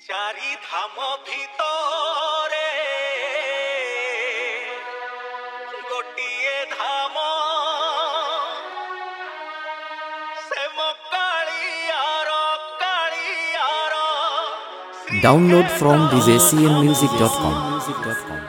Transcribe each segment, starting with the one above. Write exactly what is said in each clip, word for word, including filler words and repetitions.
चारि धाम भितरे गोटिए धाम से मो Kaliyar Kaliyar Download from d j c n music dot com.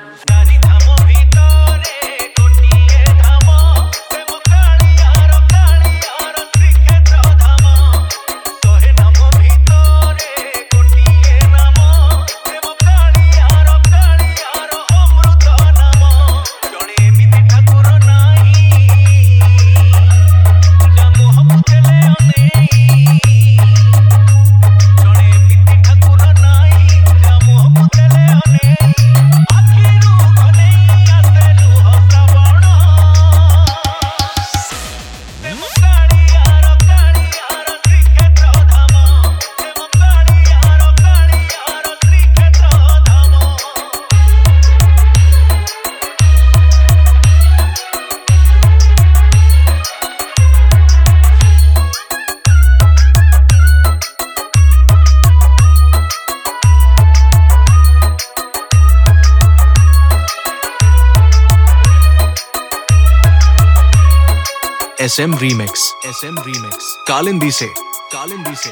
S M Remix, S M Remix, Kalindi से, कालिंदी से।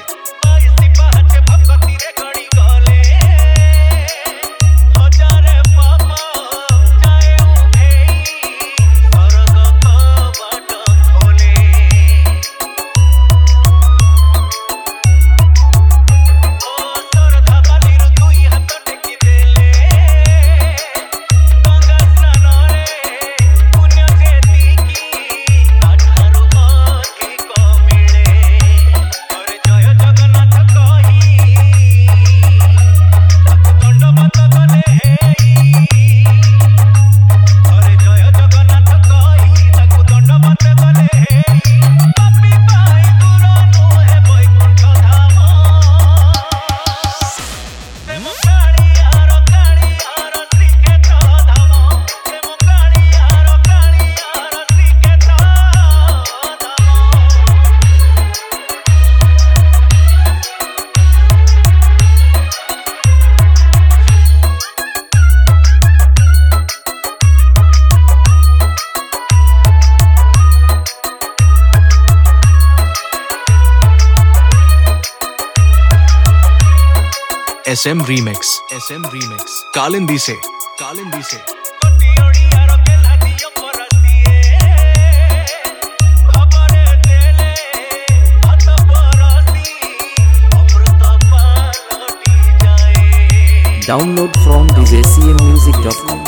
S M Remix, S M Remix, Kalindi से, कालिंदी से। Download from d j c n music dot com.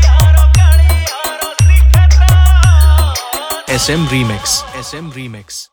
S M Remix, S M Remix.